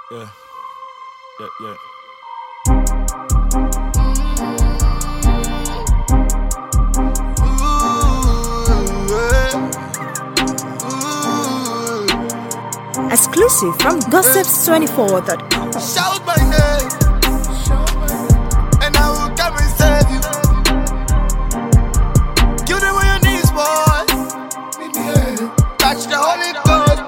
Yeah, yeah, yeah. Exclusive from gossips24.com. Shout my name, and I will come and save you. Give them on your knees, boy. Touch the Holy Ghost.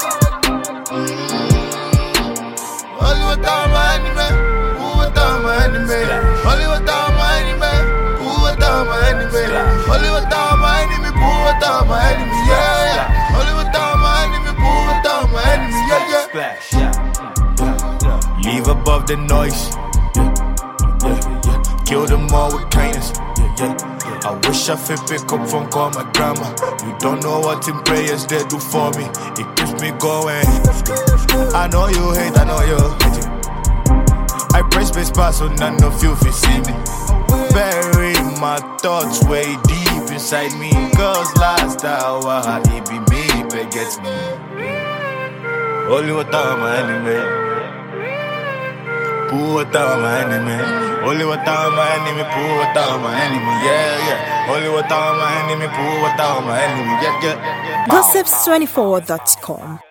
Holy water, my enemy. Who water, my enemy? Holy water, my enemy. Who water, my enemy? Holy water, my enemy. Who water, my enemy? Yeah, yeah. Holy water, my enemy. Who water, my enemy? Yeah, yeah. Splash, yeah. Leave above the noise. Kill them all with kindness. I wish I could pick up phone, call my grandma. You don't know what in prayers they do for me. It keeps me going. I know you hate, I know you hate. I press space bar so none of you will see me. Bury my thoughts way deep inside me. Cause last hour it be me that gets me. Only what time my enemy. Poor time my enemy. Only what time my enemy. Poor time my enemy. Yeah, yeah. Only what time my enemy. Poor time my enemy. Yeah, yeah. Gossips24.com.